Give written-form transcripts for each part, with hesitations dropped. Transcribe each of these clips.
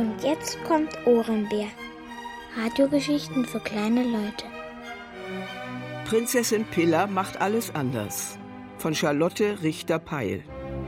Und jetzt kommt Ohrenbär. Radiogeschichten für kleine Leute. Prinzessin Pilla macht alles anders. Von Charlotte Richter-Peil.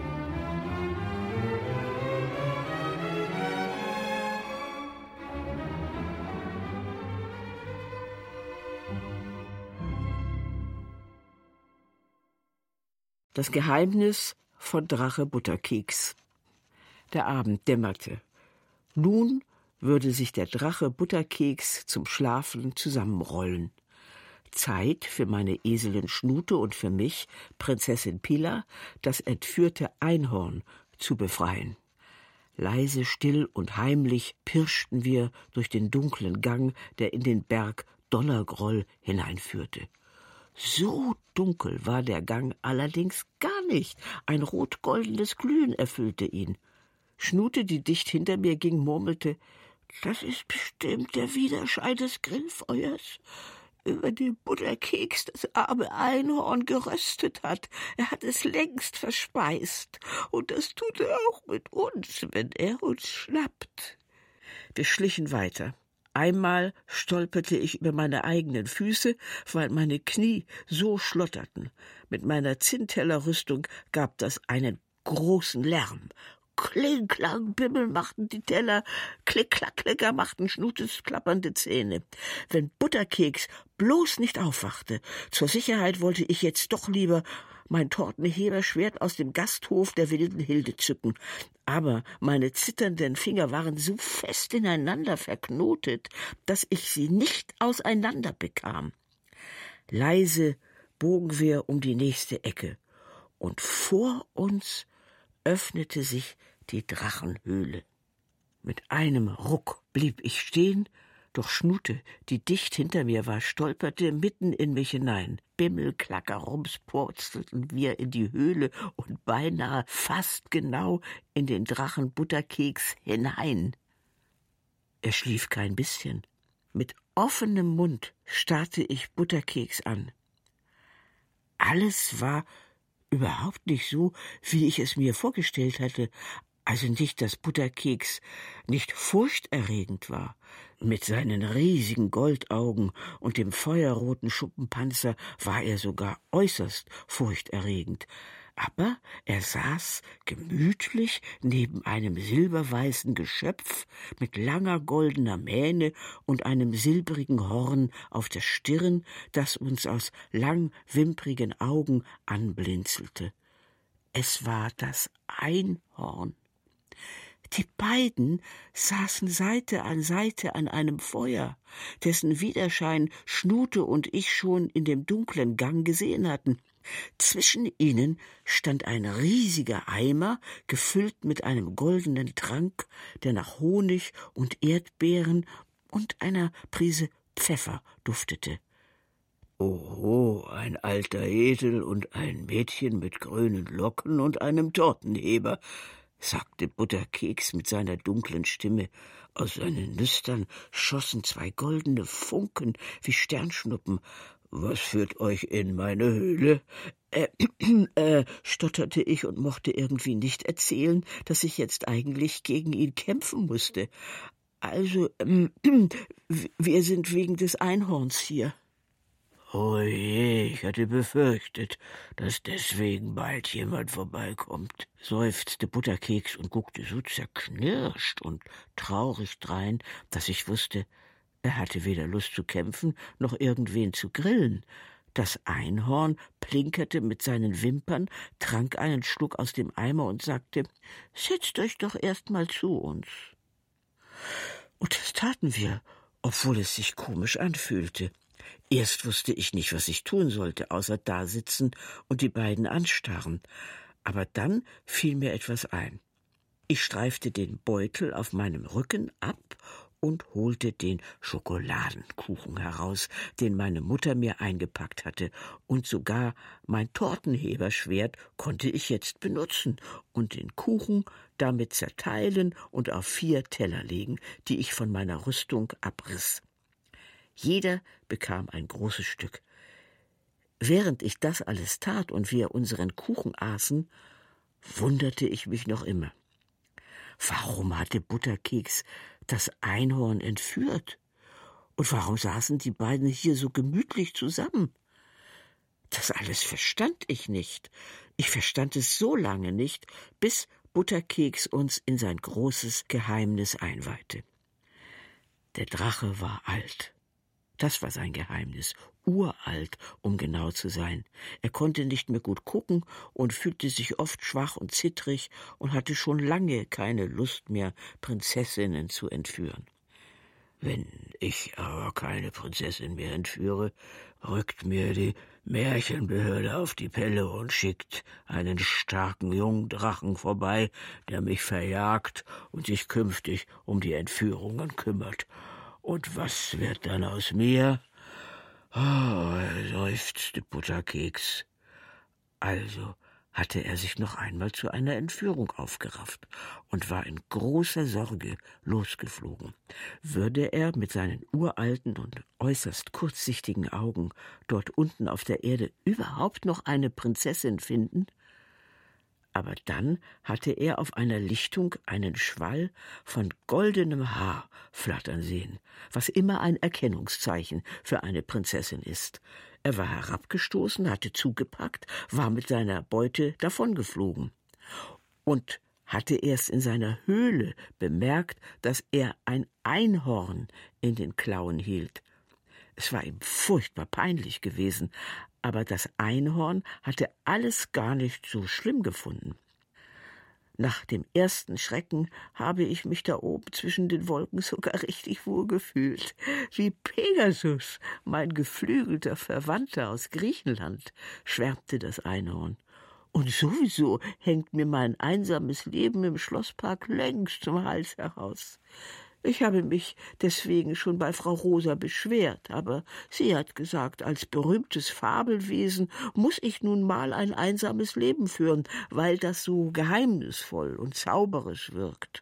Das Geheimnis von Drache Butterkeks. Der Abend dämmerte. Nun würde sich der Drache Butterkeks zum Schlafen zusammenrollen. Zeit für meine Eselin Schnute und für mich, Prinzessin Pilla, das entführte Einhorn zu befreien. Leise, still und heimlich pirschten wir durch den dunklen Gang, der in den Berg Donnergroll hineinführte. So dunkel war der Gang allerdings gar nicht. Ein rot-goldenes Glühen erfüllte ihn. Schnute, die dicht hinter mir ging, murmelte: »Das ist bestimmt der Widerschein des Grillfeuers, über dem Butterkeks das arme Einhorn geröstet hat. Er hat es längst verspeist. Und das tut er auch mit uns, wenn er uns schnappt.« Wir schlichen weiter. Einmal stolperte ich über meine eigenen Füße, weil meine Knie so schlotterten. Mit meiner Zinntellerrüstung gab das einen großen Lärm. Kling, klang, bimmel machten die Teller, klick, klack, klicker machten Schnutes klappernde Zähne. Wenn Butterkeks bloß nicht aufwachte, zur Sicherheit wollte ich jetzt doch lieber mein Tortenheberschwert aus dem Gasthof der wilden Hilde zücken. Aber meine zitternden Finger waren so fest ineinander verknotet, dass ich sie nicht auseinander bekam. Leise bogen wir um die nächste Ecke, und vor uns öffnete sich die Drachenhöhle. Mit einem Ruck blieb ich stehen, doch Schnute, die dicht hinter mir war, stolperte mitten in mich hinein. Bimmel, Klacker, Rums purzelten wir in die Höhle und beinahe fast genau in den Drachen Butterkeks hinein. Er schlief kein bisschen. Mit offenem Mund starrte ich Butterkeks an. Alles war überhaupt nicht so, wie ich es mir vorgestellt hatte. Also nicht, dass Butterkeks nicht furchterregend war. Mit seinen riesigen Goldaugen und dem feuerroten Schuppenpanzer war er sogar äußerst furchterregend. Aber er saß gemütlich neben einem silberweißen Geschöpf mit langer goldener Mähne und einem silbrigen Horn auf der Stirn, das uns aus lang wimprigen Augen anblinzelte. Es war das Einhorn. Die beiden saßen Seite an einem Feuer, dessen Widerschein Schnute und ich schon in dem dunklen Gang gesehen hatten. Zwischen ihnen stand ein riesiger Eimer, gefüllt mit einem goldenen Trank, der nach Honig und Erdbeeren und einer Prise Pfeffer duftete. »Oho, ein alter Esel und ein Mädchen mit grünen Locken und einem Tortenheber«, sagte Butterkeks mit seiner dunklen Stimme. Aus seinen Nüstern schossen zwei goldene Funken wie Sternschnuppen. »Was führt euch in meine Höhle?« Stotterte ich und mochte irgendwie nicht erzählen, dass ich jetzt eigentlich gegen ihn kämpfen musste. »Also, wir sind wegen des Einhorns hier.« »Oh je, ich hatte befürchtet, dass deswegen bald jemand vorbeikommt«, seufzte Butterkeks und guckte so zerknirscht und traurig drein, dass ich wusste, er hatte weder Lust zu kämpfen, noch irgendwen zu grillen. Das Einhorn plinkerte mit seinen Wimpern, trank einen Schluck aus dem Eimer und sagte: »Setzt euch doch erst mal zu uns.« Und das taten wir, obwohl es sich komisch anfühlte. Erst wusste ich nicht, was ich tun sollte, außer dasitzen und die beiden anstarren. Aber dann fiel mir etwas ein. Ich streifte den Beutel auf meinem Rücken ab und holte den Schokoladenkuchen heraus, den meine Mutter mir eingepackt hatte, und sogar mein Tortenheberschwert konnte ich jetzt benutzen und den Kuchen damit zerteilen und auf 4 Teller legen, die ich von meiner Rüstung abriss. Jeder bekam ein großes Stück. Während ich das alles tat und wir unseren Kuchen aßen, wunderte ich mich noch immer. Warum hatte Butterkeks das Einhorn entführt? Und warum saßen die beiden hier so gemütlich zusammen? Das alles verstand ich nicht. Ich verstand es so lange nicht, bis Butterkeks uns in sein großes Geheimnis einweihte. Der Drache war alt. Das war sein Geheimnis, uralt, um genau zu sein. Er konnte nicht mehr gut gucken und fühlte sich oft schwach und zittrig und hatte schon lange keine Lust mehr, Prinzessinnen zu entführen. Wenn ich aber keine Prinzessin mehr entführe, rückt mir die Märchenbehörde auf die Pelle und schickt einen starken Jungdrachen vorbei, der mich verjagt und sich künftig um die Entführungen kümmert. Und was wird dann aus mir? Oh, seufzte Butterkeks. Also hatte er sich noch einmal zu einer Entführung aufgerafft und war in großer Sorge losgeflogen. Würde er mit seinen uralten und äußerst kurzsichtigen Augen dort unten auf der Erde überhaupt noch eine Prinzessin finden? Aber dann hatte er auf einer Lichtung einen Schwall von goldenem Haar flattern sehen, was immer ein Erkennungszeichen für eine Prinzessin ist. Er war herabgestoßen, hatte zugepackt, war mit seiner Beute davongeflogen und hatte erst in seiner Höhle bemerkt, dass er ein Einhorn in den Klauen hielt. Es war ihm furchtbar peinlich gewesen, aber das Einhorn hatte alles gar nicht so schlimm gefunden. Nach dem ersten Schrecken habe ich mich da oben zwischen den Wolken sogar richtig wohl gefühlt, wie Pegasus, mein geflügelter Verwandter aus Griechenland, schwärmte das Einhorn. Und sowieso hängt mir mein einsames Leben im Schlosspark längst zum Hals heraus. Ich habe mich deswegen schon bei Frau Rosa beschwert, aber sie hat gesagt, als berühmtes Fabelwesen muss ich nun mal ein einsames Leben führen, weil das so geheimnisvoll und zauberisch wirkt.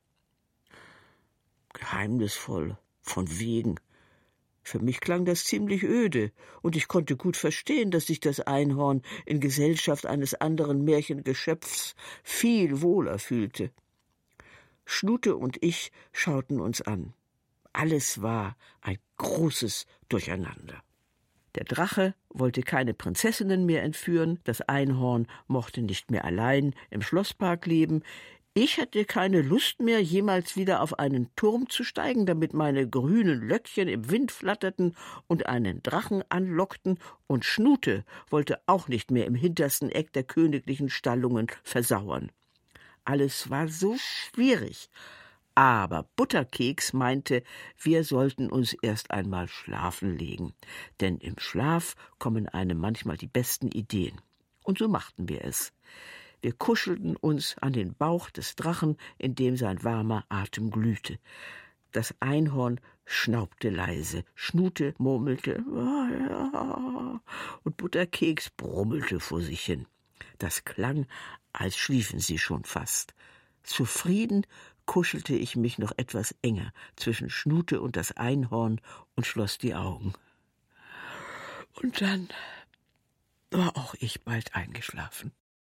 Geheimnisvoll, von wegen. Für mich klang das ziemlich öde, und ich konnte gut verstehen, dass sich das Einhorn in Gesellschaft eines anderen Märchengeschöpfs viel wohler fühlte. Schnute und ich schauten uns an. Alles war ein großes Durcheinander. Der Drache wollte keine Prinzessinnen mehr entführen, das Einhorn mochte nicht mehr allein im Schlosspark leben. Ich hatte keine Lust mehr, jemals wieder auf einen Turm zu steigen, damit meine grünen Löckchen im Wind flatterten und einen Drachen anlockten, und Schnute wollte auch nicht mehr im hintersten Eck der königlichen Stallungen versauern. Alles war so schwierig, aber Butterkeks meinte, wir sollten uns erst einmal schlafen legen, denn im Schlaf kommen einem manchmal die besten Ideen. Und so machten wir es. Wir kuschelten uns an den Bauch des Drachen, in dem sein warmer Atem glühte. Das Einhorn schnaubte leise, Schnute murmelte und Butterkeks brummelte vor sich hin. Das klang, als schliefen sie schon fast. Zufrieden kuschelte ich mich noch etwas enger zwischen Schnute und das Einhorn und schloss die Augen. Und dann war auch ich bald eingeschlafen.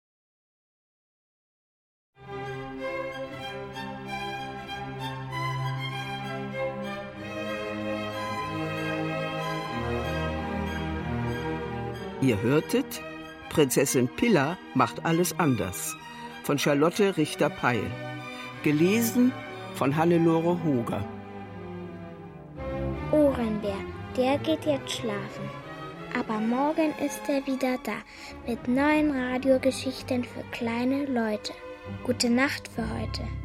Ihr hörtet Prinzessin Pilla macht alles anders von Charlotte Richter-Peil. Gelesen von Hannelore Hoger. Ohrenbär, der geht jetzt schlafen. Aber morgen ist er wieder da mit neuen Radiogeschichten für kleine Leute. Gute Nacht für heute.